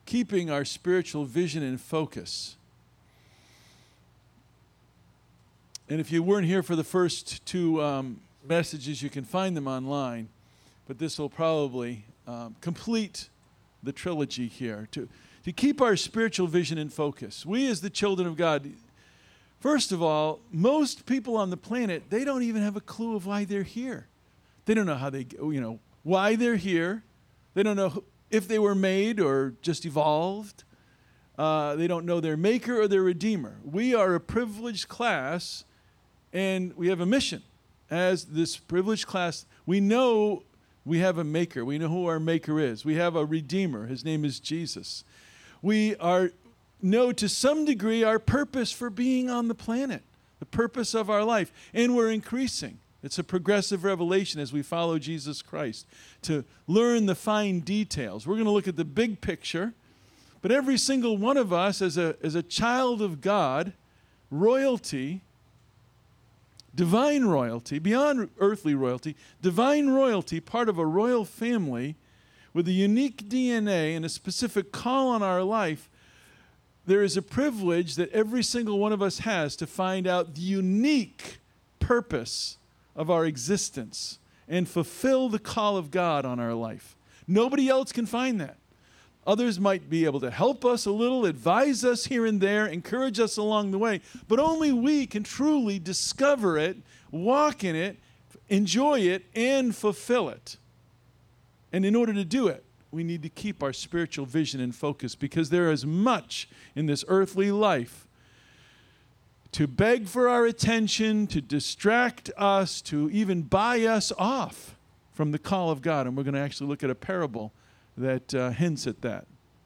keeping our spiritual vision in focus. And if you weren't here for the first two messages, you can find them online. But this will probably complete the trilogy here. To keep our spiritual vision in focus. We as the children of God, first of all, most people on the planet, they don't even have a clue of why they're here. They don't know how why they're here. They don't know if they were made or just evolved. They don't know their maker or their redeemer. We are a privileged class, and we have a mission. As this privileged class, we know we have a maker. We know who our maker is. We have a redeemer. His name is Jesus. We know to some degree our purpose for being on the planet, the purpose of our life, and we're increasing. It's a progressive revelation as we follow Jesus Christ to learn the fine details. We're going to look at the big picture, but every single one of us as a child of God, royalty, divine royalty, beyond earthly royalty, divine royalty, part of a royal family with a unique DNA and a specific call on our life, there is a privilege that every single one of us has to find out the unique purpose of our existence and fulfill the call of God on our life. Nobody else can find that. Others might be able to help us a little, advise us here and there, encourage us along the way, but only we can truly discover it, walk in it, enjoy it, and fulfill it. And in order to do it, we need to keep our spiritual vision in focus because there is much in this earthly life to beg for our attention, to distract us, to even buy us off from the call of God. And we're going to actually look at a parable that hints at that.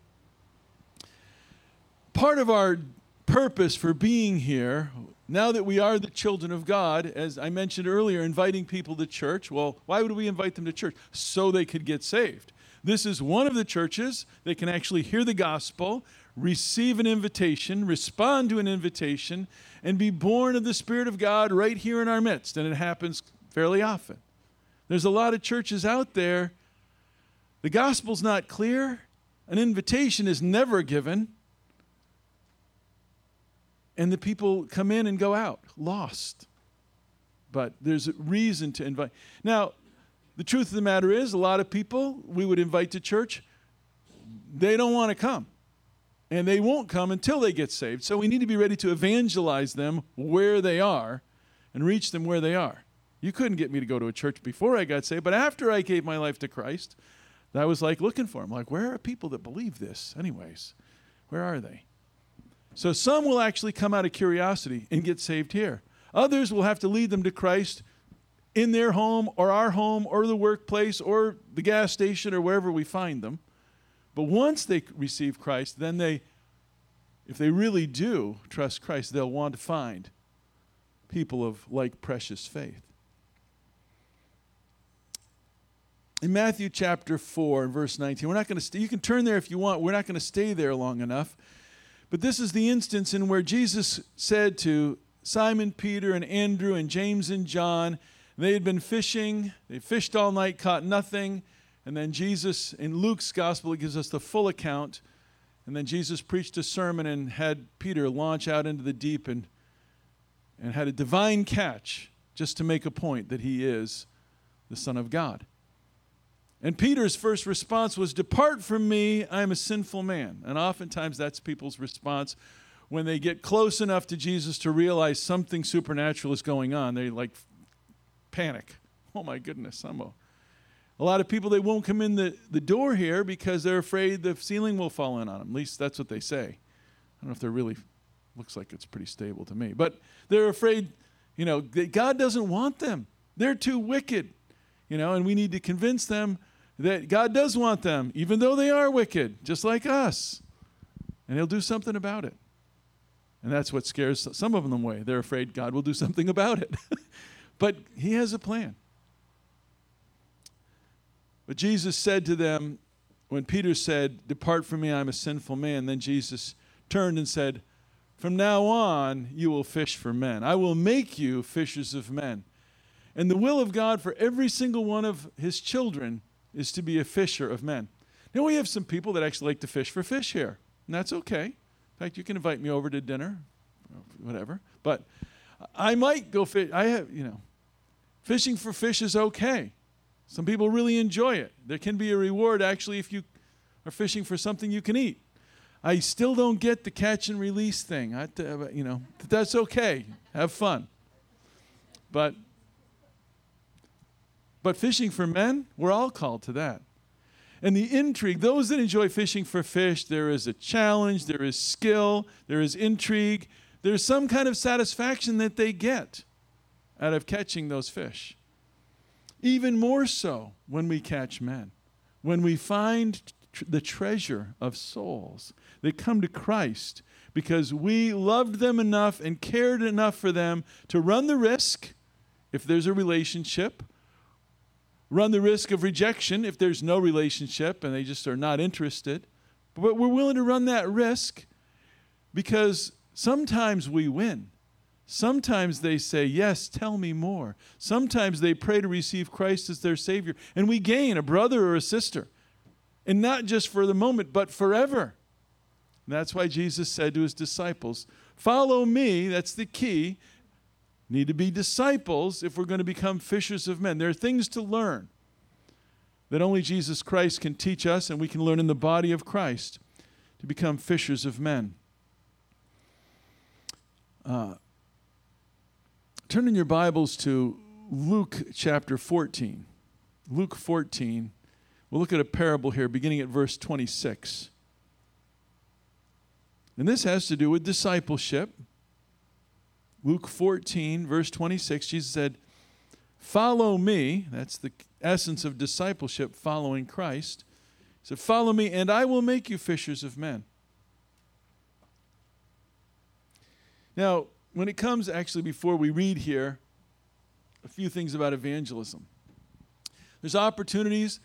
Part of our purpose for being here, now that we are the children of God, as I mentioned earlier, inviting people to church. Well, why would we invite them to church? So they could get saved. This is one of the churches. They can actually hear the gospel, receive an invitation, respond to an invitation, and be born of the Spirit of God right here in our midst. And it happens fairly often. There's a lot of churches out there. The gospel's not clear. An invitation is never given. And the people come in and go out, lost. But there's a reason to invite. Now, the truth of the matter is, a lot of people we would invite to church, they don't want to come. And they won't come until they get saved. So we need to be ready to evangelize them where they are and reach them where they are. You couldn't get me to go to a church before I got saved, but after I gave my life to Christ, I was like looking for them. Like, where are people that believe this anyways? Where are they? So some will actually come out of curiosity and get saved here. Others will have to lead them to Christ in their home or our home or the workplace or the gas station or wherever we find them. But once they receive Christ, then if they really do trust Christ, they'll want to find people of like precious faith. In Matthew chapter 4 and verse 19, we're not going to you can turn there if you want. We're not going to stay there long enough. But this is the instance in where Jesus said to Simon Peter and Andrew and James and John, they had been fishing. They fished all night, caught nothing. And then Jesus, in Luke's gospel, it gives us the full account. And then Jesus preached a sermon and had Peter launch out into the deep and had a divine catch just to make a point that he is the Son of God. And Peter's first response was, "Depart from me, I am a sinful man." And oftentimes that's people's response when they get close enough to Jesus to realize something supernatural is going on. They panic. Oh my goodness, a lot of people, they won't come in the door here because they're afraid the ceiling will fall in on them. At least that's what they say. I don't know if they're really, looks like it's pretty stable to me. But they're afraid, that God doesn't want them. They're too wicked, and we need to convince them that God does want them, even though they are wicked, just like us. And he'll do something about it. And that's what scares some of them away. They're afraid God will do something about it. But he has a plan. But Jesus said to them, when Peter said, "Depart from me, I'm a sinful man," then Jesus turned and said, "From now on, you will fish for men. I will make you fishers of men." And the will of God for every single one of his children is to be a fisher of men. Now, we have some people that actually like to fish for fish here, and that's okay. In fact, you can invite me over to dinner, whatever. But I might go fish. Fishing for fish is okay. Some people really enjoy it. There can be a reward, actually, if you are fishing for something you can eat. I still don't get the catch and release thing. That's okay. Have fun. But fishing for men, we're all called to that. And the intrigue, those that enjoy fishing for fish, there is a challenge, there is skill, there is intrigue, there's some kind of satisfaction that they get out of catching those fish. Even more so when we catch men. When we find the treasure of souls that come to Christ because we loved them enough and cared enough for them to run the risk, if there's a relationship, run the risk of rejection if there's no relationship and they just are not interested. But we're willing to run that risk because sometimes we win. Sometimes they say, yes, tell me more. Sometimes they pray to receive Christ as their Savior, and we gain a brother or a sister. And not just for the moment, but forever. And that's why Jesus said to his disciples, follow me, that's the key. Need to be disciples if we're going to become fishers of men. There are things to learn that only Jesus Christ can teach us, and we can learn in the body of Christ to become fishers of men. Turn in your Bibles to Luke chapter 14. Luke 14. We'll look at a parable here beginning at verse 26. And this has to do with discipleship. Luke 14, verse 26, Jesus said, follow me. That's the essence of discipleship, following Christ. He said, follow me, and I will make you fishers of men. Now, when it comes, actually, before we read here, a few things about evangelism. There's opportunities.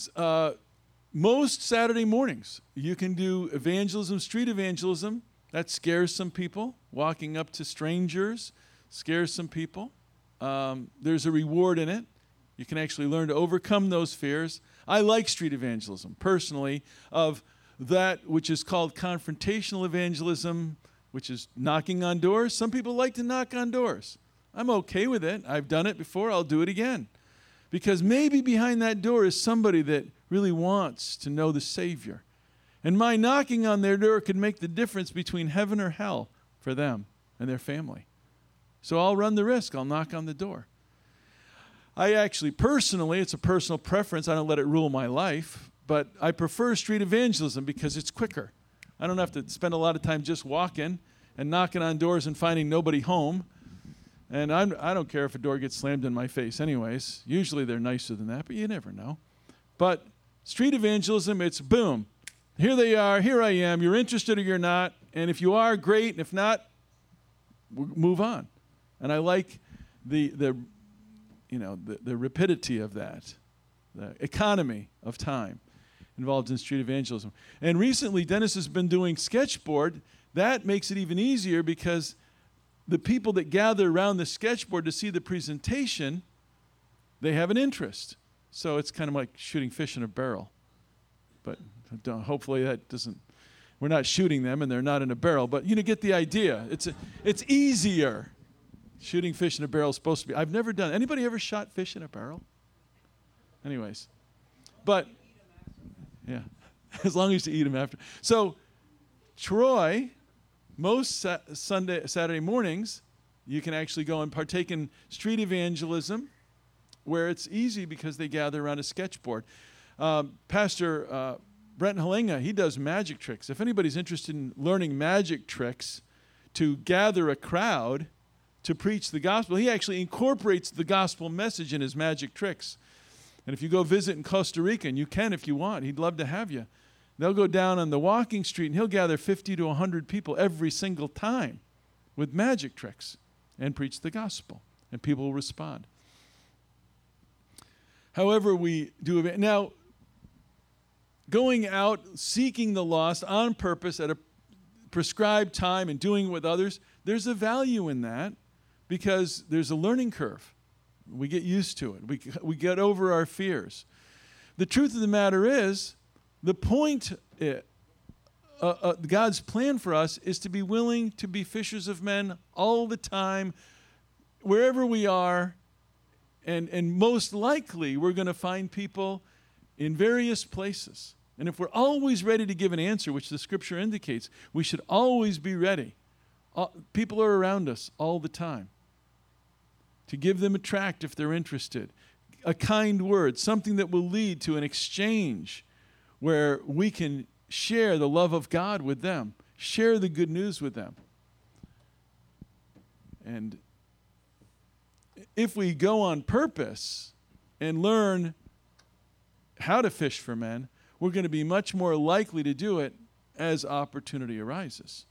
Most Saturday mornings, you can do evangelism, street evangelism. That scares some people. Walking up to strangers scares some people. There's a reward in it. You can actually learn to overcome those fears. I like street evangelism, personally, of that which is called confrontational evangelism, which is knocking on doors. Some people like to knock on doors. I'm okay with it. I've done it before. I'll do it again. Because maybe behind that door is somebody that really wants to know the Savior. And my knocking on their door could make the difference between heaven or hell for them and their family. So I'll run the risk. I'll knock on the door. I actually, personally, it's a personal preference. I don't let it rule my life. But I prefer street evangelism because it's quicker. I don't have to spend a lot of time just walking and knocking on doors and finding nobody home. And I don't care if a door gets slammed in my face anyways. Usually they're nicer than that, but you never know. But street evangelism, it's boom. Here they are. Here I am. You're interested or you're not. And if you are, great. And if not, we'll move on. And I like the rapidity of that, the economy of time involved in street evangelism. And recently, Dennis has been doing sketchboard. That makes it even easier because the people that gather around the sketchboard to see the presentation, they have an interest. So it's kind of like shooting fish in a barrel. But hopefully that doesn't, we're not shooting them and they're not in a barrel. But you get the idea. It's easier. Shooting fish in a barrel is supposed to be. I've never done. Anybody ever shot fish in a barrel? Anyways. But, yeah, as long as you eat them after. So, Troy, most Saturday mornings, you can actually go and partake in street evangelism where it's easy because they gather around a sketchboard. Pastor Brent Halenga, he does magic tricks. If anybody's interested in learning magic tricks to gather a crowd to preach the gospel, he actually incorporates the gospel message in his magic tricks. And if you go visit in Costa Rica, and you can if you want, he'd love to have you. They'll go down on the walking street, and he'll gather 50 to 100 people every single time with magic tricks and preach the gospel, and people will respond. However we do it. Now, going out, seeking the lost on purpose at a prescribed time and doing it with others, there's a value in that because there's a learning curve. We get used to it. We get over our fears. The truth of the matter is, The point, God's plan for us is to be willing to be fishers of men all the time, wherever we are, and most likely we're going to find people in various places. And if we're always ready to give an answer, which the Scripture indicates, we should always be ready. People are around us all the time. To give them a tract if they're interested, a kind word, something that will lead to an exchange where we can share the love of God with them, share the good news with them. And if we go on purpose and learn how to fish for men, we're going to be much more likely to do it as opportunity arises.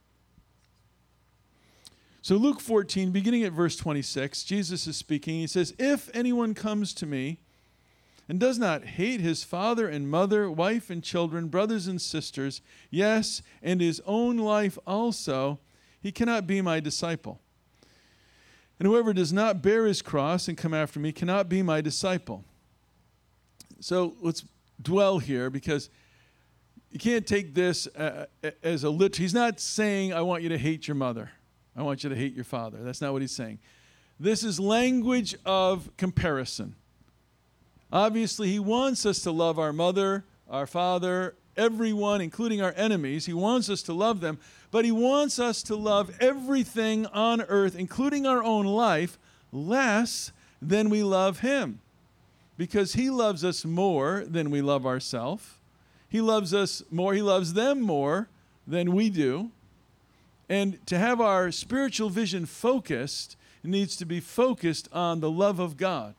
So Luke 14, beginning at verse 26, Jesus is speaking. He says, "If anyone comes to me and does not hate his father and mother, wife and children, brothers and sisters, yes, and his own life also, he cannot be my disciple. And whoever does not bear his cross and come after me cannot be my disciple." So let's dwell here, because you can't take this as a literal. He's not saying, I want you to hate your mother. I want you to hate your father. That's not what he's saying. This is language of comparison. Obviously, he wants us to love our mother, our father, everyone, including our enemies. He wants us to love them, but he wants us to love everything on earth, including our own life, less than we love him. Because he loves us more than we love ourselves. He loves us more, he loves them more than we do. And to have our spiritual vision focused, it needs to be focused on the love of God.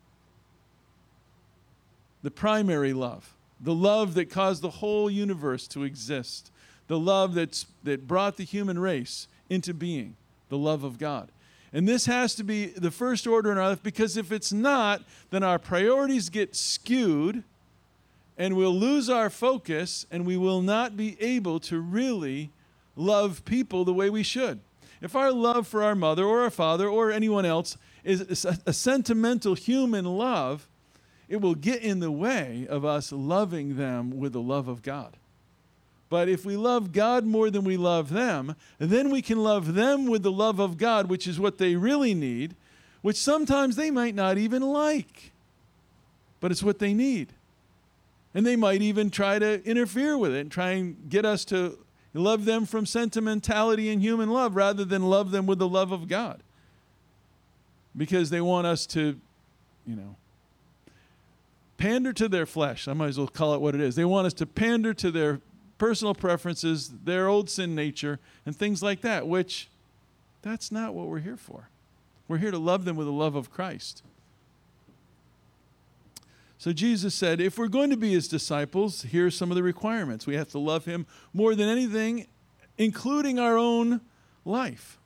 The primary love. The love that caused the whole universe to exist. The love that brought the human race into being. The love of God. And this has to be the first order in our life, because if it's not, then our priorities get skewed and we'll lose our focus and we will not be able to really love people the way we should. If our love for our mother or our father or anyone else is a sentimental human love, it will get in the way of us loving them with the love of God. But if we love God more than we love them, then we can love them with the love of God, which is what they really need, which sometimes they might not even like. But it's what they need. And they might even try to interfere with it and try and get us to love them from sentimentality and human love rather than love them with the love of God. Because they want us to, pander to their flesh. I might as well call it what it is. They want us to pander to their personal preferences, their old sin nature, and things like that, which that's not what we're here for. We're here to love them with the love of Christ. So Jesus said, if we're going to be his disciples, here's some of the requirements. We have to love him more than anything, including our own life.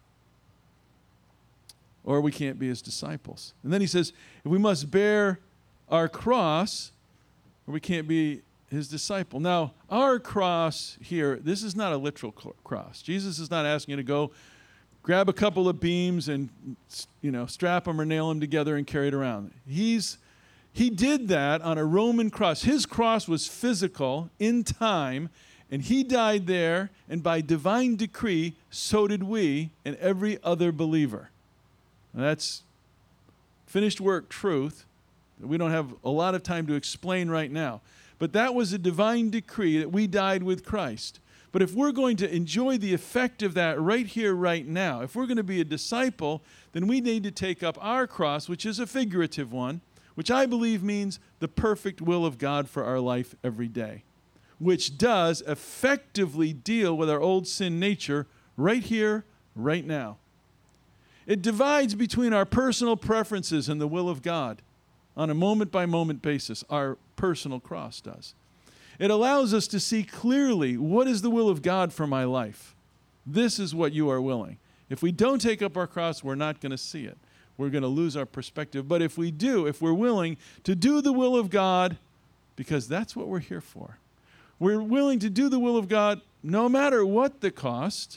Or we can't be his disciples. And then he says, if we must bear our cross, or we can't be his disciple. Now, our cross here, this is not a literal cross. Jesus is not asking you to go grab a couple of beams and, strap them or nail them together and carry it around. He did that on a Roman cross. His cross was physical in time, and he died there, and by divine decree, so did we and every other believer. Now, that's finished work truth that we don't have a lot of time to explain right now. But that was a divine decree that we died with Christ. But if we're going to enjoy the effect of that right here, right now, if we're going to be a disciple, then we need to take up our cross, which is a figurative one, which I believe means the perfect will of God for our life every day, which does effectively deal with our old sin nature right here, right now. It divides between our personal preferences and the will of God on a moment-by-moment basis. Our personal cross does. It allows us to see clearly what is the will of God for my life. This is what you are willing. If we don't take up our cross, we're not going to see it. We're going to lose our perspective. But if we do, if we're willing to do the will of God, because that's what we're here for. We're willing to do the will of God no matter what the cost,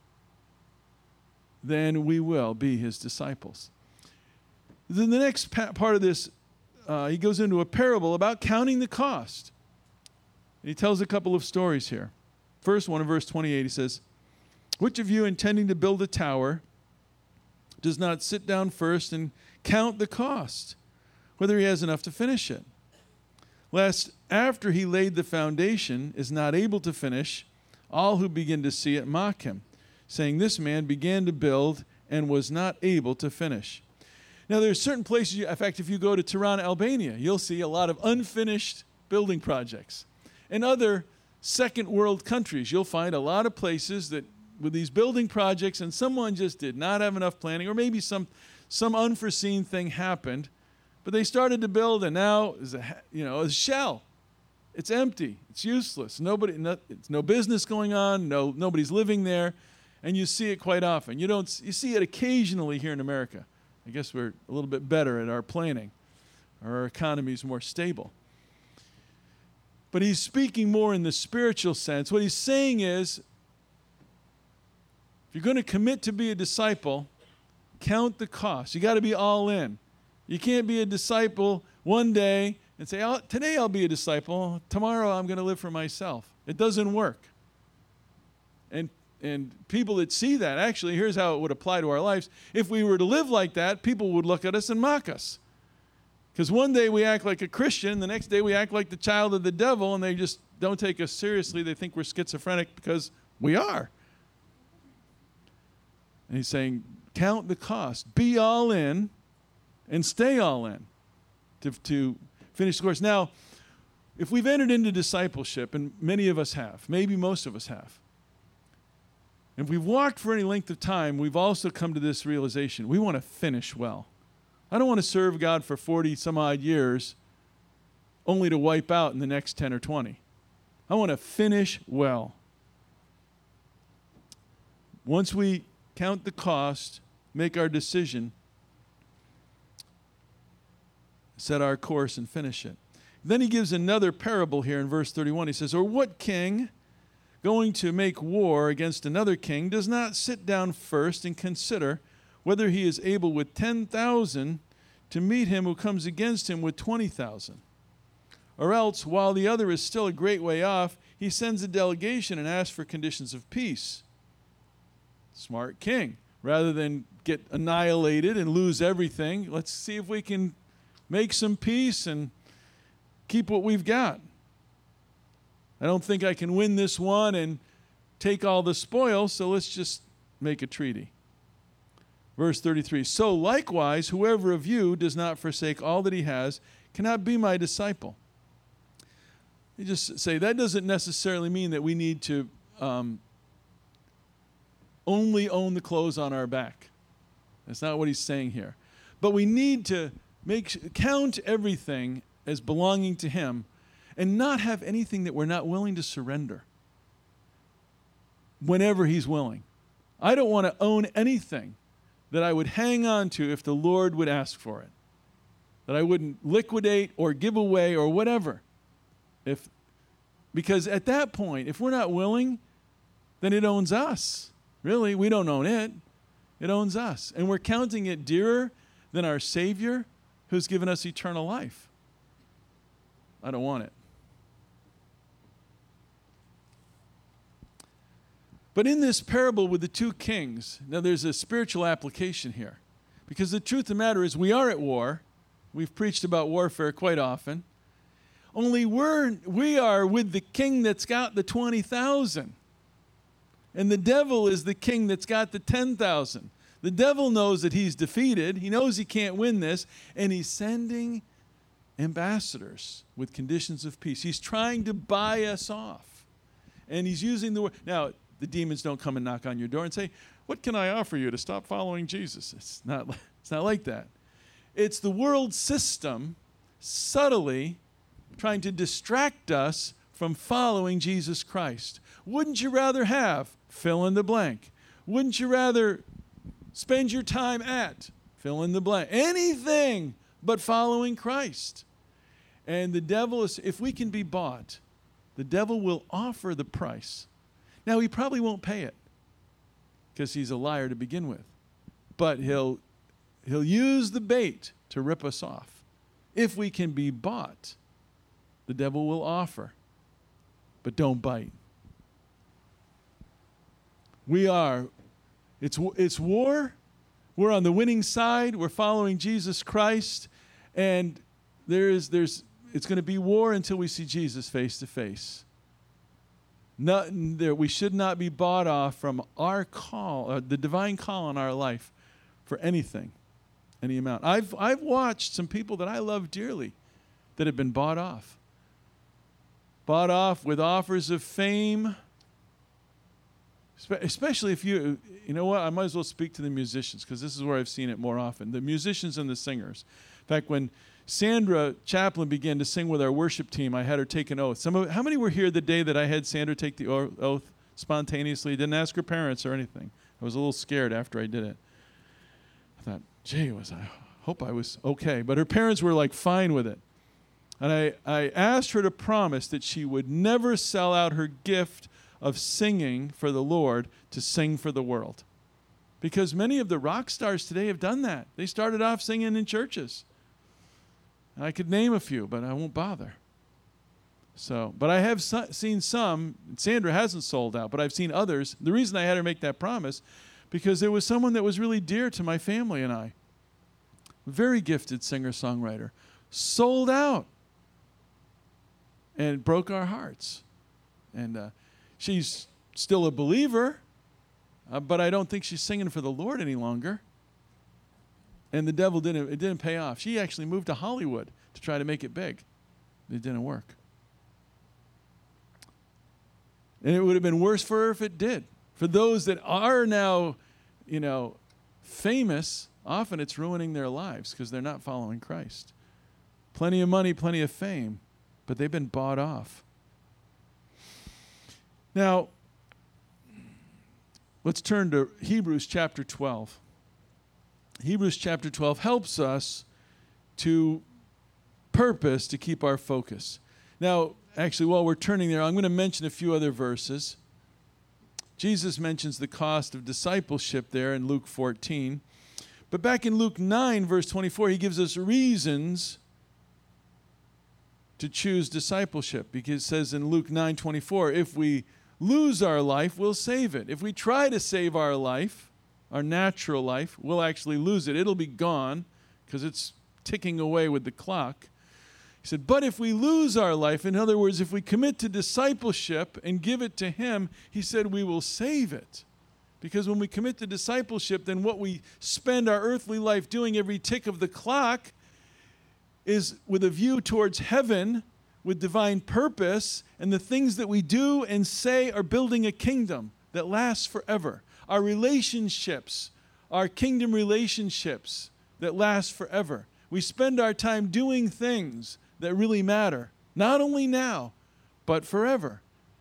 then we will be his disciples. Then the next part of this, he goes into a parable about counting the cost. And he tells a couple of stories here. First one in verse 28, he says, which of you intending to build a tower does not sit down first and count the cost, whether he has enough to finish it? Lest after he laid the foundation is not able to finish, all who begin to see it mock him, saying, this man began to build and was not able to finish. Now there's certain places, in fact, if you go to Tirana, Albania, you'll see a lot of unfinished building projects. In other second world countries, you'll find a lot of places that with these building projects and someone just did not have enough planning, or maybe some unforeseen thing happened, but they started to build and now is a shell. It's empty. It's useless. It's no business going on. Nobody's living there, and you see it quite often. You see it occasionally here in America. I guess we're a little bit better at our planning. Our economy is more stable. But he's speaking more in the spiritual sense. What he's saying is, if you're going to commit to be a disciple, count the cost. You got to be all in. You can't be a disciple one day and say, oh, today I'll be a disciple. Tomorrow I'm going to live for myself. It doesn't work. And people that see that, actually, here's how it would apply to our lives. If we were to live like that, people would look at us and mock us. Because one day we act like a Christian, the next day we act like the child of the devil, and they just don't take us seriously. They think we're schizophrenic because we are. And he's saying, count the cost. Be all in and stay all in to finish the course. Now, if we've entered into discipleship, and many of us have, maybe most of us have, if we've walked for any length of time, we've also come to this realization. We want to finish well. I don't want to serve God for 40 some odd years only to wipe out in the next 10 or 20. I want to finish well. Once we count the cost, make our decision, set our course and finish it. Then he gives another parable here in verse 31. He says, or what king going to make war against another king does not sit down first and consider whether he is able with 10,000 to meet him who comes against him with 20,000? Or else, while the other is still a great way off, he sends a delegation and asks for conditions of peace. Smart king. Rather than get annihilated and lose everything, let's see if we can make some peace and keep what we've got. I don't think I can win this one and take all the spoils, so let's just make a treaty. Verse 33, so likewise, whoever of you does not forsake all that he has cannot be my disciple. You just say that doesn't necessarily mean that we need to only own the clothes on our back. That's not what he's saying here. But we need to count everything as belonging to him and not have anything that we're not willing to surrender whenever he's willing. I don't want to own anything that I would hang on to if the Lord would ask for it, that I wouldn't liquidate or give away or whatever. Because at that point, if we're not willing, then it owns us. Really, we don't own it. It owns us. And we're counting it dearer than our Savior who's given us eternal life. I don't want it. But in this parable with the two kings, now there's a spiritual application here. Because the truth of the matter is we are at war. We've preached about warfare quite often. Only we are with the king that's got the 20,000. And the devil is the king that's got the 10,000. The devil knows that he's defeated. He knows he can't win this. And he's sending ambassadors with conditions of peace. He's trying to buy us off. And he's using the word. Now, the demons don't come and knock on your door and say, what can I offer you to stop following Jesus? It's not like that. It's the world system subtly trying to distract us from following Jesus Christ. Wouldn't you rather have fill in the blank? Wouldn't you rather spend your time at fill in the blank? Anything but following Christ. And the devil is, if we can be bought, the devil will offer the price. Now, he probably won't pay it because he's a liar to begin with. But he'll use the bait to rip us off. If we can be bought, the devil will offer but don't bite. It's war. We're on the winning side. We're following Jesus Christ. And it's going to be war until we see Jesus face to face. We should not be bought off from our call, the divine call on our life for anything, any amount. I've watched some people that I love dearly that have been bought off. Bought off with offers of fame. Especially if you know what, I might as well speak to the musicians because this is where I've seen it more often. The musicians and the singers. In fact, when Sandra Chaplin began to sing with our worship team, I had her take an oath. How many were here the day that I had Sandra take the oath spontaneously? Didn't ask her parents or anything. I was a little scared after I did it. I thought, gee, I hope I was okay. But her parents were like fine with it. And I asked her to promise that she would never sell out her gift of singing for the Lord to sing for the world. Because many of the rock stars today have done that. They started off singing in churches. I could name a few, but I won't bother. But I have seen some, Sandra hasn't sold out, but I've seen others. The reason I had her make that promise, because there was someone that was really dear to my family and I. Very gifted singer-songwriter. Sold out. And broke our hearts. And she's still a believer, but I don't think she's singing for the Lord any longer. And the devil didn't pay off. She actually moved to Hollywood to try to make it big. It didn't work. And it would have been worse for her if it did. For those that are now, famous, often it's ruining their lives because they're not following Christ. Plenty of money, plenty of fame, but they've been bought off. Now, let's turn to Hebrews chapter 12. Hebrews chapter 12 helps us to purpose to keep our focus. Now, actually, while we're turning there, I'm going to mention a few other verses. Jesus mentions the cost of discipleship there in Luke 14. But back in Luke 9, verse 24, he gives us reasons to choose discipleship. Because it says in Luke 9:24, if we lose our life, we'll save it. If we try to save our life, our natural life, we'll actually lose it. It'll be gone because it's ticking away with the clock. He said, but if we lose our life, in other words, if we commit to discipleship and give it to him, he said we will save it. Because when we commit to discipleship, then what we spend our earthly life doing every tick of the clock is with a view towards heaven, with divine purpose, and the things that we do and say are building a kingdom that lasts forever. Our relationships, our kingdom relationships that last forever. We spend our time doing things that really matter, not only now, but forever.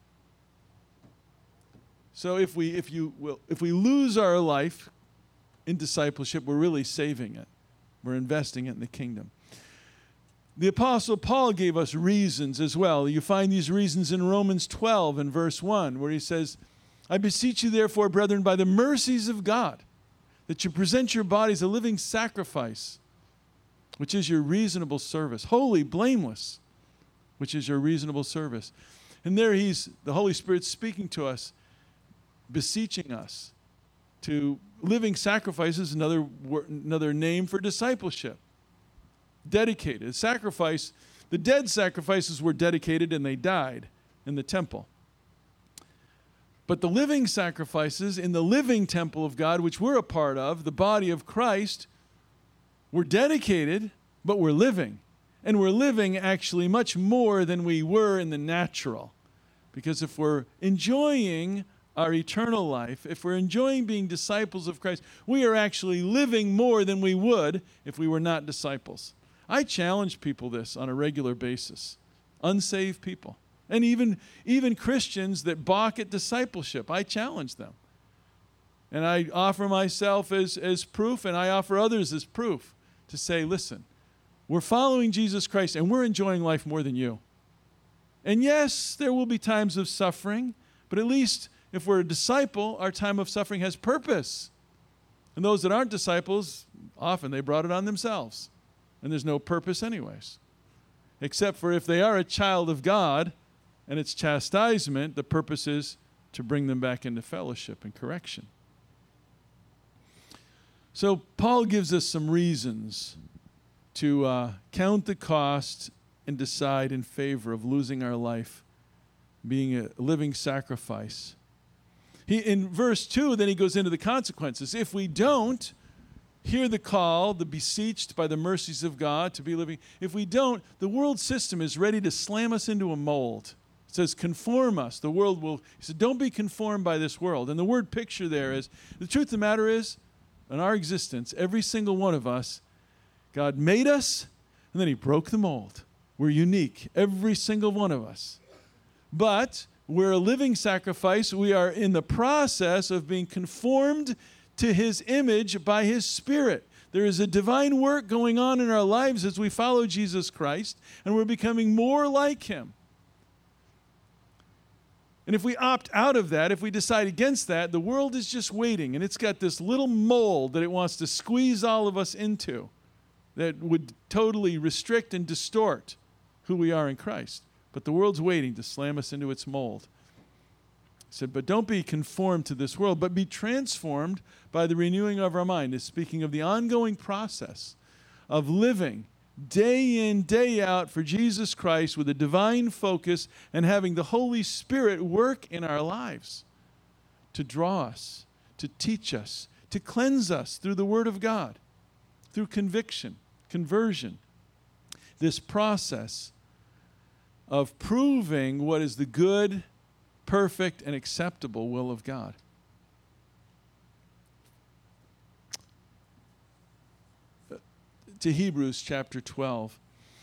So if we lose our life in discipleship, we're really saving it. We're investing it in the kingdom. The Apostle Paul gave us reasons as well. You find these reasons in Romans 12 and verse 1, where he says, I beseech you therefore, brethren, by the mercies of God, that you present your bodies a living sacrifice, which is your reasonable service, holy, blameless, which is your reasonable service. And there the Holy Spirit speaking to us, beseeching us to living sacrifices, another name for discipleship. Dedicated. Sacrifice, the dead sacrifices were dedicated and they died in the temple. But the living sacrifices in the living temple of God, which we're a part of, the body of Christ, were dedicated, but we're living. And we're living actually much more than we were in the natural. Because if we're enjoying our eternal life, if we're enjoying being disciples of Christ, we are actually living more than we would if we were not disciples. I challenge people this on a regular basis. Unsaved people. And even Christians that balk at discipleship, I challenge them. And I offer myself as proof, and I offer others as proof to say, listen, we're following Jesus Christ, and we're enjoying life more than you. And yes, there will be times of suffering, but at least if we're a disciple, our time of suffering has purpose. And those that aren't disciples, often they brought it on themselves. And there's no purpose anyways. Except for if they are a child of God, and its chastisement, the purpose is to bring them back into fellowship and correction. So Paul gives us some reasons to count the cost and decide in favor of losing our life, being a living sacrifice. In verse 2, then he goes into the consequences. If we don't hear the call, the beseeched by the mercies of God to be living, if we don't, the world system is ready to slam us into a mold. It says, conform us. The world will, he said, don't be conformed by this world. And the word picture there is, the truth of the matter is, in our existence, every single one of us, God made us, and then he broke the mold. We're unique, every single one of us. But we're a living sacrifice. We are in the process of being conformed to his image by his Spirit. There is a divine work going on in our lives as we follow Jesus Christ, and we're becoming more like him. And if we opt out of that, if we decide against that, the world is just waiting, and it's got this little mold that it wants to squeeze all of us into that would totally restrict and distort who we are in Christ. But the world's waiting to slam us into its mold. He said, but don't be conformed to this world, but be transformed by the renewing of our mind. It's speaking of the ongoing process of living day in, day out for Jesus Christ with a divine focus and having the Holy Spirit work in our lives to draw us, to teach us, to cleanse us through the Word of God, through conviction, conversion. This process of proving what is the good, perfect, and acceptable will of God. To Hebrews chapter 12.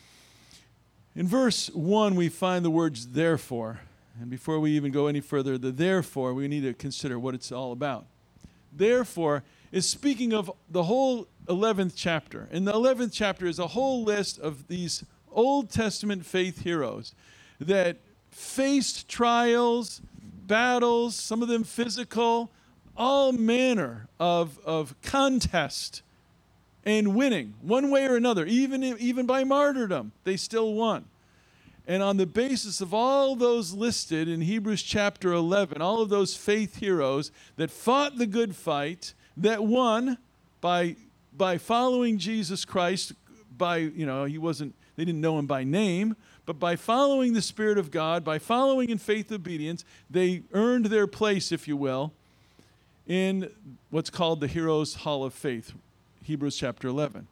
In verse 1, we find the words therefore. And before we even go any further, the therefore, we need to consider what it's all about. Therefore is speaking of the whole 11th chapter. And the 11th chapter is a whole list of these Old Testament faith heroes that faced trials, battles, some of them physical, all manner of contest and winning one way or another, even by martyrdom, they still won. And on the basis of all those listed in Hebrews chapter 11, all of those faith heroes that fought the good fight, that won by following Jesus Christ, they didn't know him by name, but by following the Spirit of God, by following in faith obedience, they earned their place, if you will, in what's called the Heroes' Hall of Faith, Hebrews chapter 11.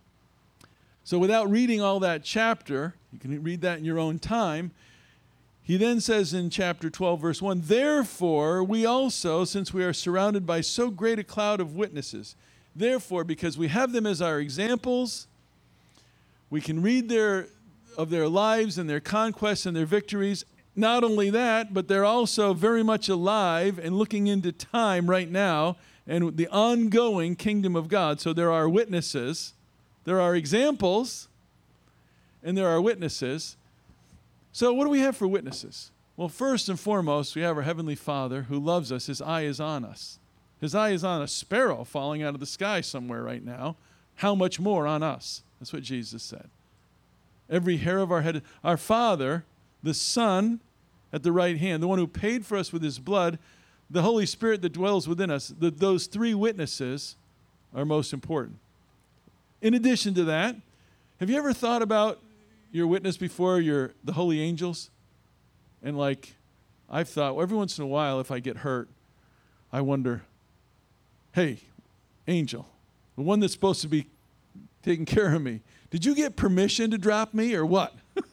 So without reading all that chapter, you can read that in your own time, he then says in chapter 12, verse 1, therefore we also, since we are surrounded by so great a cloud of witnesses, therefore, because we have them as our examples, we can read of their lives and their conquests and their victories. Not only that, but they're also very much alive and looking into time right now and the ongoing kingdom of God. So there are witnesses, there are examples, and there are witnesses. So what do we have for witnesses? Well, first and foremost, we have our Heavenly Father who loves us. His eye is on us. His eye is on a sparrow falling out of the sky somewhere right now. How much more on us? That's what Jesus said. Every hair of our head. Our Father, the Son at the right hand, the one who paid for us with his blood, the Holy Spirit that dwells within us, those three witnesses are most important. In addition to that, have you ever thought about your witness before the holy angels? And I've thought, every once in a while, if I get hurt, I wonder, hey, angel, the one that's supposed to be taking care of me, did you get permission to drop me or what?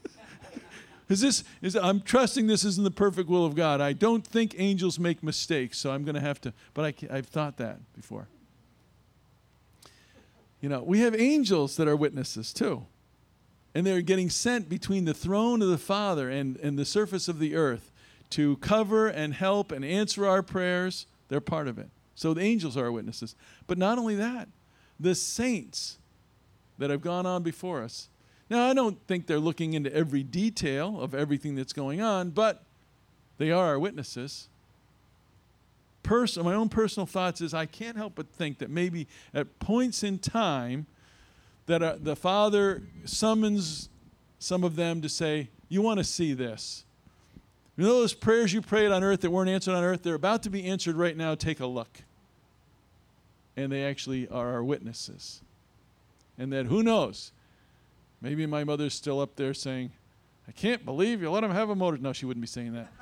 I'm trusting this is in the perfect will of God. I don't think angels make mistakes, so I'm going to have to, but I've thought that before. We have angels that are witnesses too. And they're getting sent between the throne of the Father and the surface of the earth to cover and help and answer our prayers. They're part of it. So the angels are our witnesses. But not only that, the saints that have gone on before us. Now, I don't think they're looking into every detail of everything that's going on, but they are our witnesses. My own personal thoughts is I can't help but think that maybe at points in time that the Father summons some of them to say, you want to see this. You know those prayers you prayed on earth that weren't answered on earth? They're about to be answered right now. Take a look. And they actually are our witnesses. And then who knows? Maybe my mother's still up there saying, I can't believe you let him have a motor. No, she wouldn't be saying that.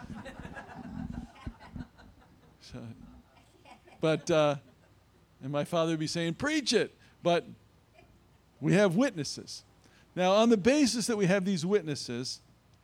And my father would be saying, preach it. But we have witnesses. Now, on the basis that we have these witnesses,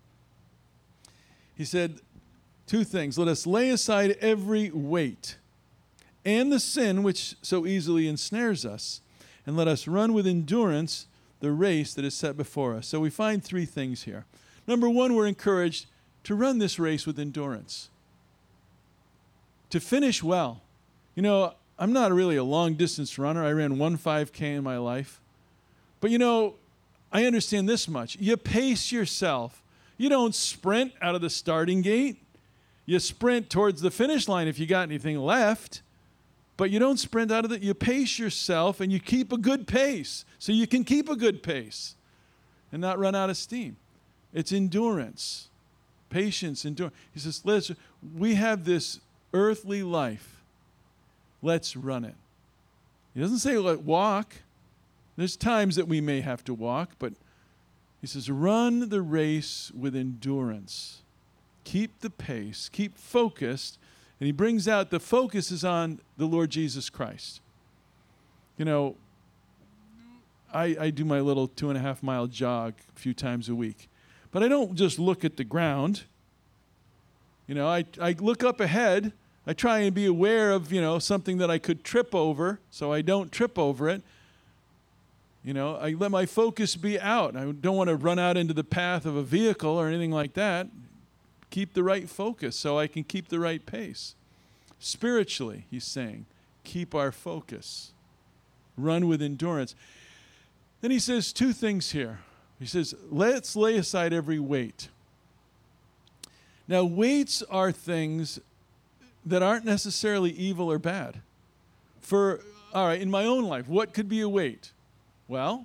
he said two things. Let us lay aside every weight and the sin which so easily ensnares us, and let us run with endurance the race that is set before us. So we find three things here. Number one, we're encouraged to run this race with endurance, to finish well. You know, I'm not really a long-distance runner. I ran one 5K in my life. But, you know, I understand this much. You pace yourself. You don't sprint out of the starting gate. You sprint towards the finish line if you got anything left. But you don't sprint out of it. You pace yourself, and you keep a good pace so you can keep a good pace and not run out of steam. It's endurance, patience, endurance. He says, we have this earthly life. Let's run it. He doesn't say let walk. There's times that we may have to walk, but he says run the race with endurance. Keep the pace. Keep focused. And he brings out the focus is on the Lord Jesus Christ. You know, I do my little 2.5 mile jog a few times a week. But I don't just look at the ground. You know, I look up ahead. I try and be aware of, you know, something that I could trip over so I don't trip over it. You know, I let my focus be out. I don't want to run out into the path of a vehicle or anything like that. Keep the right focus so I can keep the right pace. Spiritually, he's saying, keep our focus. Run with endurance. Then he says two things here. He says, let's lay aside every weight. Now, weights are things that aren't necessarily evil or bad. All right, in my own life, what could be a weight? Well,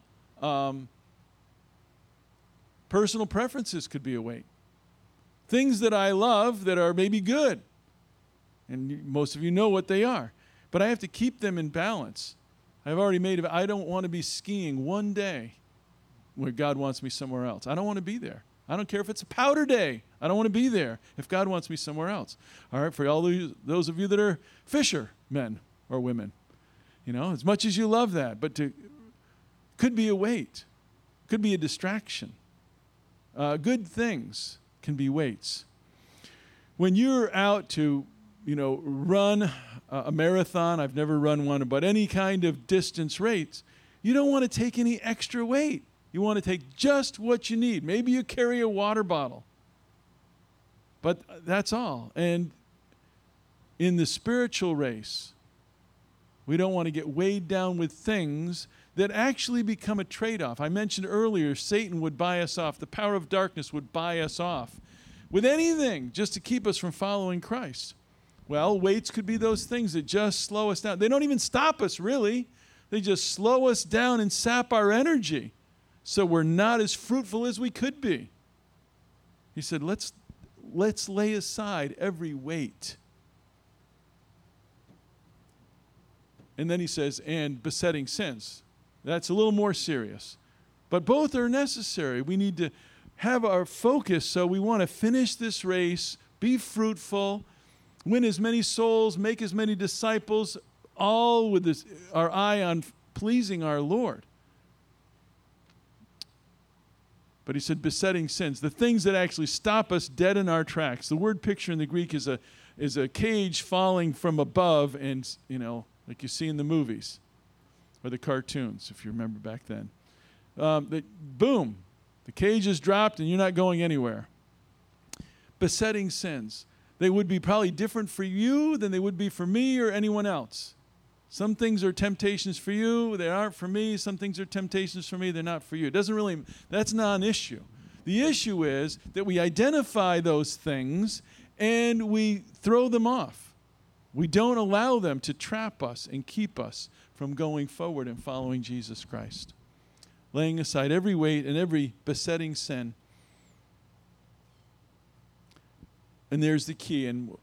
personal preferences could be a weight. Things that I love that are maybe good. And most of you know what they are. But I have to keep them in balance. I've already I don't want to be skiing one day where God wants me somewhere else. I don't want to be there. I don't care if it's a powder day. I don't want to be there if God wants me somewhere else. All right, for all those of you that are fishermen or women, you know, as much as you love that, but could be a weight, could be a distraction. Good things can be weights. When you're out to, you know, run a marathon, I've never run one, but any kind of distance race, you don't want to take any extra weight. You want to take just what you need. Maybe you carry a water bottle, but that's all. And in the spiritual race, we don't want to get weighed down with things that actually become a trade-off. I mentioned earlier, Satan would buy us off. The power of darkness would buy us off with anything just to keep us from following Christ. Well, weights could be those things that just slow us down. They don't even stop us, really. They just slow us down and sap our energy so we're not as fruitful as we could be. He said, let's lay aside every weight. And then he says, and besetting sins. That's a little more serious. But both are necessary. We need to have our focus, so we want to finish this race, be fruitful, win as many souls, make as many disciples, all with our eye on pleasing our Lord. But he said besetting sins, the things that actually stop us dead in our tracks. The word picture in the Greek is a cage falling from above, and, you know, like you see in the movies or the cartoons, if you remember back then. Boom, the cage is dropped and you're not going anywhere. Besetting sins. They would be probably different for you than they would be for me or anyone else. Some things are temptations for you, they aren't for me. Some things are temptations for me, they're not for you. That's not an issue. The issue is that we identify those things and we throw them off. We don't allow them to trap us and keep us from going forward and following Jesus Christ. Laying aside every weight and every besetting sin. And there's the key, and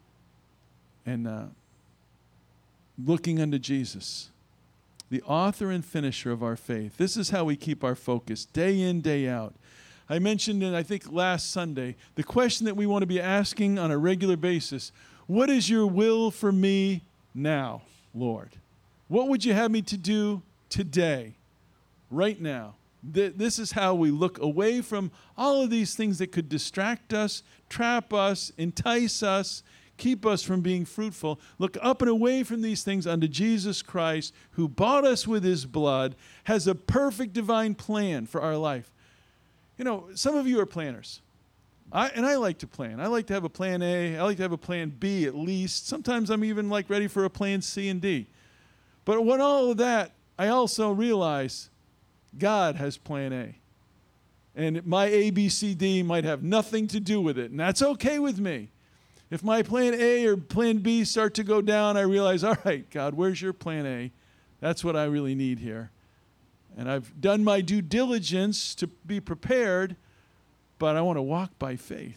looking unto Jesus, the author and finisher of our faith. This is how we keep our focus day in, day out. I mentioned I think last Sunday, the question that we want to be asking on a regular basis: what is your will for me now, Lord? What would you have me to do today, right now? This is how we look away from all of these things that could distract us, trap us, entice us, keep us from being fruitful. Look up and away from these things unto Jesus Christ, who bought us with his blood, has a perfect divine plan for our life. You know, some of you are planners. I like to plan. I like to have a plan A. I like to have a plan B at least. Sometimes I'm even ready for a plan C and D. But when all of that, I also realize God has plan A. And my A, B, C, D might have nothing to do with it. And that's okay with me. If my plan A or plan B start to go down, I realize, all right, God, where's your plan A? That's what I really need here. And I've done my due diligence to be prepared, but I want to walk by faith.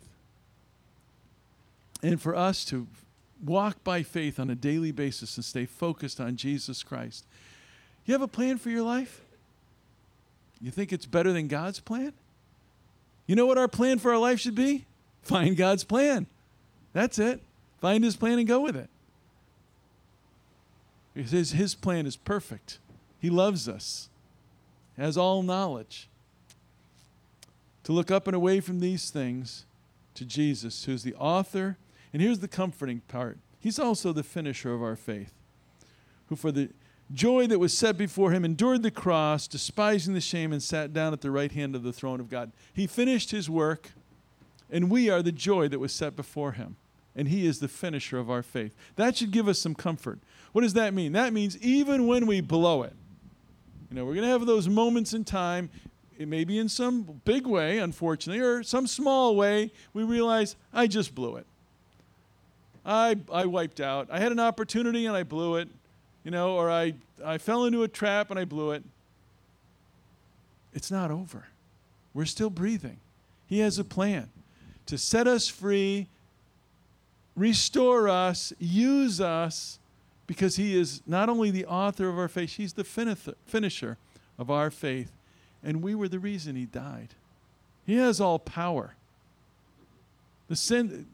And for us to walk by faith on a daily basis and stay focused on Jesus Christ. You have a plan for your life? You think it's better than God's plan? You know what our plan for our life should be? Find God's plan. That's it. Find his plan and go with it. Because his plan is perfect. He loves us. Has all knowledge. To look up and away from these things to Jesus, who's the author. And here's the comforting part. He's also the finisher of our faith, who for the joy that was set before him endured the cross, despising the shame, and sat down at the right hand of the throne of God. He finished his work, and we are the joy that was set before him. And he is the finisher of our faith. That should give us some comfort. What does that mean? That means even when we blow it, we're going to have those moments in time. It may be in some big way, unfortunately, or some small way. We realize, I just blew it. I wiped out. I had an opportunity and I blew it. Or I fell into a trap and I blew it. It's not over. We're still breathing. He has a plan to set us free, restore us, use us, because he is not only the author of our faith, he's the finisher of our faith. And we were the reason he died. He has all power. The sin,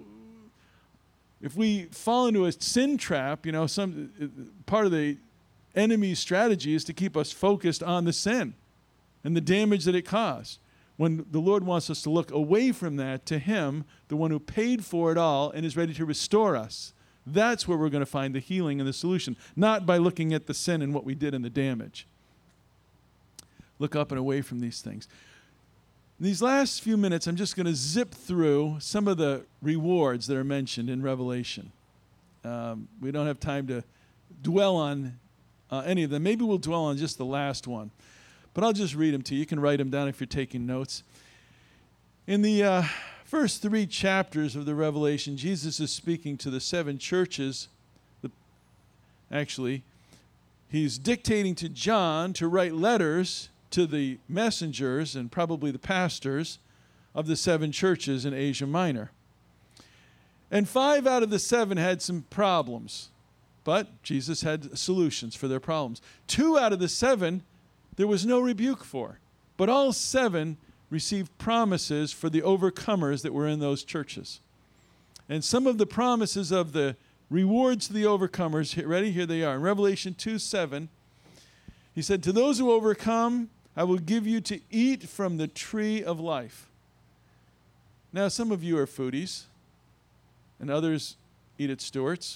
if we fall into a sin trap, some part of the enemy's strategy is to keep us focused on the sin and the damage that it caused. When the Lord wants us to look away from that to him, the one who paid for it all and is ready to restore us. That's where we're going to find the healing and the solution, not by looking at the sin and what we did and the damage. Look up and away from these things. In these last few minutes, I'm just going to zip through some of the rewards that are mentioned in Revelation. We don't have time to dwell on any of them. Maybe we'll dwell on just the last one. But I'll just read them to you. You can write them down if you're taking notes. In the first 3 chapters of the Revelation, Jesus is speaking to the 7 churches. Actually, he's dictating to John to write letters to the messengers and probably the pastors of the 7 churches in Asia Minor. And 5 out of the 7 had some problems, but Jesus had solutions for their problems. 2 out of the 7 there was no rebuke for, but all 7 received promises for the overcomers that were in those churches. And some of the promises of the rewards to the overcomers, ready? Here they are. In Revelation 2:7, he said, "To those who overcome, I will give you to eat from the tree of life." Now, some of you are foodies, and others eat at Stewart's.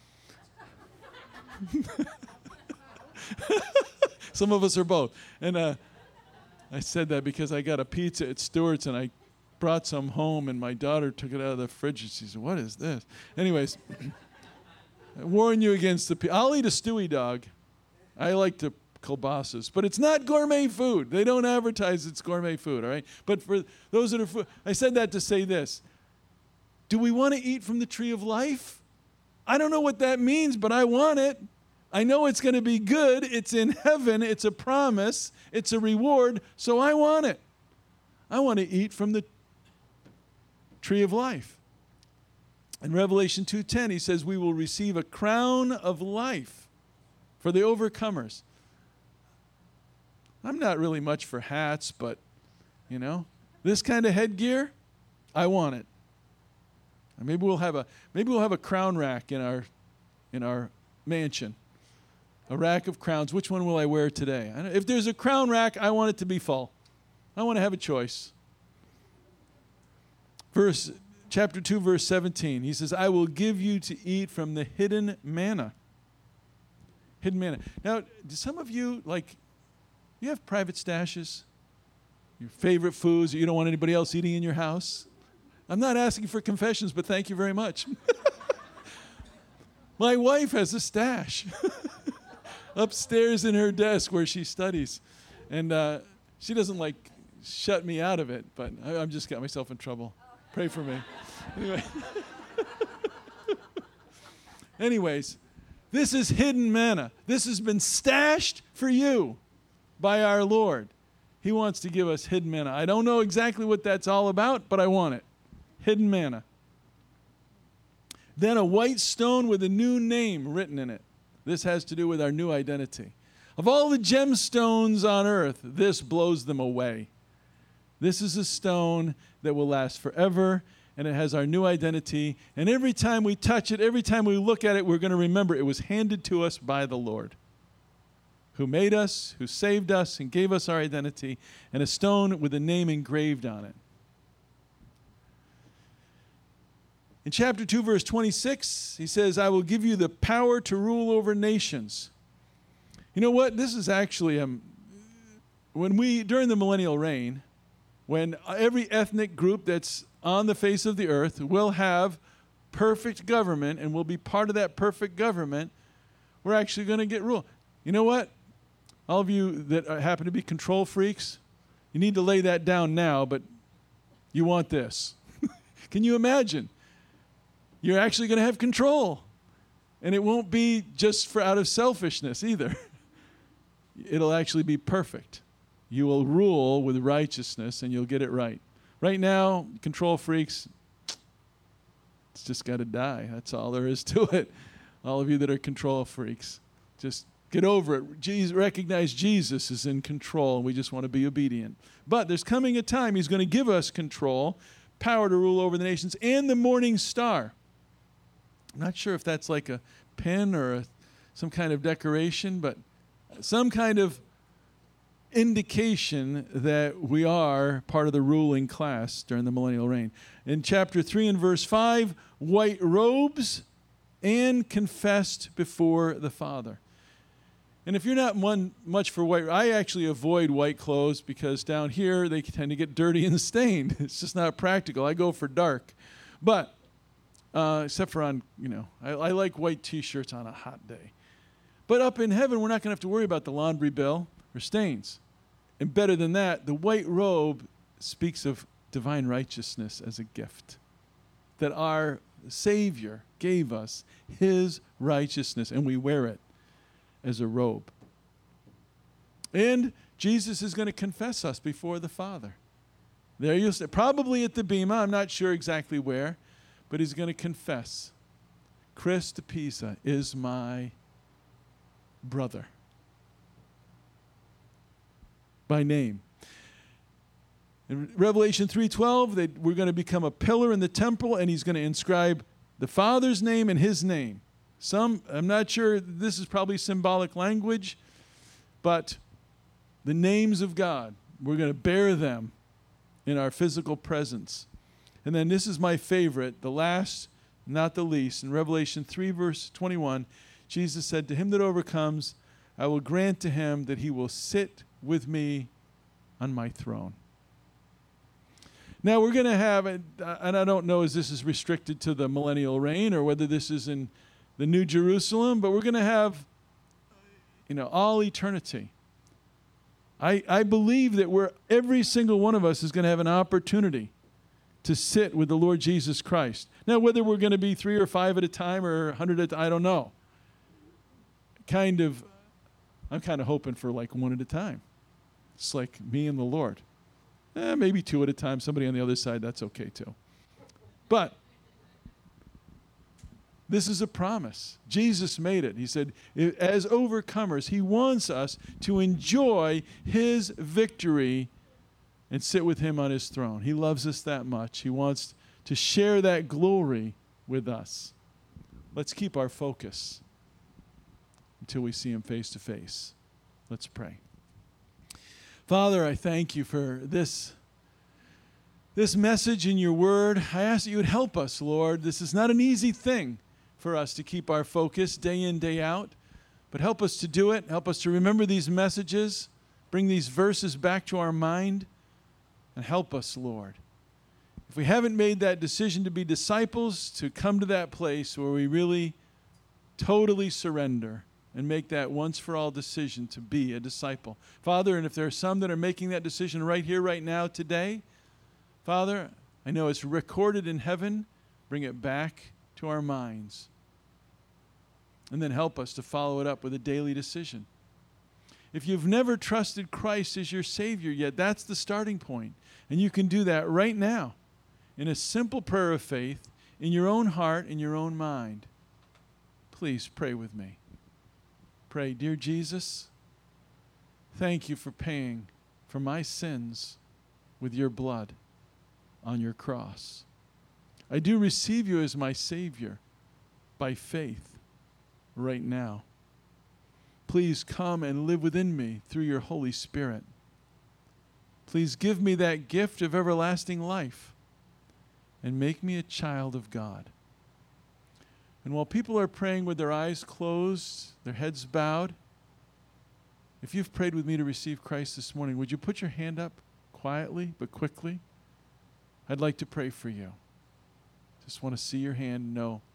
Some of us are both. And I said that because I got a pizza at Stewart's, and I brought some home, and my daughter took it out of the fridge, and she said, "What is this?" Anyways, I warn you against I'll eat a Stewie dog. I like the kielbasa's, but it's not gourmet food. They don't advertise it's gourmet food, all right? But for those that are food, I said that to say this. Do we want to eat from the tree of life? I don't know what that means, but I want it. I know it's going to be good. It's in heaven. It's a promise. It's a reward, so I want it. I want to eat from the tree of life. In Revelation 2:10, he says, we will receive a crown of life for the overcomers. I'm not really much for hats, but, this kind of headgear, I want it. And maybe we'll have a crown rack in our mansion. A rack of crowns. Which one will I wear today? If there's a crown rack, I want it to be full. I want to have a choice. Chapter 2, verse 17. He says, I will give you to eat from the hidden manna. Hidden manna. Now, do some of you, you have private stashes? Your favorite foods that you don't want anybody else eating in your house? I'm not asking for confessions, but thank you very much. My wife has a stash upstairs in her desk where she studies. And she doesn't, shut me out of it, but I've just got myself in trouble. Pray for me. Anyways, this is hidden manna. This has been stashed for you by our Lord. He wants to give us hidden manna. I don't know exactly what that's all about, but I want it. Hidden manna. Then a white stone with a new name written in it. This has to do with our new identity. Of all the gemstones on earth, this blows them away. This is a stone that will last forever, and it has our new identity. And every time we touch it, every time we look at it, we're going to remember it was handed to us by the Lord, who made us, who saved us, and gave us our identity, and a stone with a name engraved on it. In chapter 2, verse 26, he says, I will give you the power to rule over nations. You know what? This is actually, during the millennial reign, when every ethnic group that's on the face of the earth will have perfect government and will be part of that perfect government, we're actually going to get rule. You know what? All of you that happen to be control freaks, you need to lay that down now, but you want this. Can you imagine? You're actually going to have control. And it won't be just out of selfishness either. It'll actually be perfect. You will rule with righteousness and you'll get it right. Right now, control freaks, it's just got to die. That's all there is to it. All of you that are control freaks, just get over it. Recognize Jesus is in control and we just want to be obedient. But there's coming a time he's going to give us control, power to rule over the nations, and the morning star. I'm not sure if that's like a pin or some kind of decoration, but some kind of indication that we are part of the ruling class during the millennial reign. In chapter 3 and verse 5, white robes and confessed before the Father. And if you're not much for white, I actually avoid white clothes because down here they tend to get dirty and stained. It's just not practical. I go for dark. But except for on, I like white T-shirts on a hot day. But up in heaven, we're not going to have to worry about the laundry bill or stains. And better than that, the white robe speaks of divine righteousness as a gift. That our Savior gave us his righteousness, and we wear it as a robe. And Jesus is going to confess us before the Father. There you'll see, probably at the Bema, I'm not sure exactly where, but he's going to confess, Chris DePisa is my brother. By name. In Revelation 3:12, we're going to become a pillar in the temple, and he's going to inscribe the Father's name and his name. I'm not sure, this is probably symbolic language, but the names of God, we're going to bear them in our physical presence. And then this is my favorite, the last, not the least. In Revelation 3, verse 21, Jesus said, to him that overcomes, I will grant to him that he will sit with me on my throne. Now we're going to have, and I don't know if this is restricted to the millennial reign or whether this is in the New Jerusalem, but we're going to have, all eternity. I believe that every single one of us is going to have an opportunity to sit with the Lord Jesus Christ. Now, whether we're going to be 3 or 5 at a time or 100 at a time, I don't know. I'm kind of hoping for like 1 at a time. It's like me and the Lord. Maybe 2 at a time. Somebody on the other side, that's okay too. But This is a promise. Jesus made it. He said, as overcomers, he wants us to enjoy his victory and sit with him on his throne. He loves us that much. He wants to share that glory with us. Let's keep our focus until we see him face to face. Let's pray. Father, I thank you for this message in your word. I ask that you would help us, Lord. This is not an easy thing for us to keep our focus day in, day out, but help us to do it. Help us to remember these messages, bring these verses back to our mind, and help us, Lord. If we haven't made that decision to be disciples, to come to that place where we really totally surrender and make that once-for-all decision to be a disciple. Father, and if there are some that are making that decision right here, right now, today, Father, I know it's recorded in heaven. Bring it back to our minds. And then help us to follow it up with a daily decision. If you've never trusted Christ as your Savior yet, that's the starting point. And you can do that right now in a simple prayer of faith in your own heart, in your own mind. Please pray with me. Pray, dear Jesus, thank you for paying for my sins with your blood on your cross. I do receive you as my Savior by faith right now. Please come and live within me through your Holy Spirit. Please give me that gift of everlasting life and make me a child of God. And while people are praying with their eyes closed, their heads bowed, if you've prayed with me to receive Christ this morning, would you put your hand up quietly but quickly? I'd like to pray for you. Just want to see your hand and know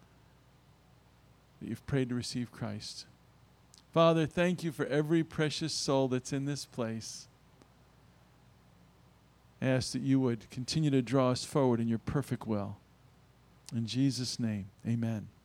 that you've prayed to receive Christ. Father, thank you for every precious soul that's in this place. I ask that you would continue to draw us forward in your perfect will. In Jesus' name, amen.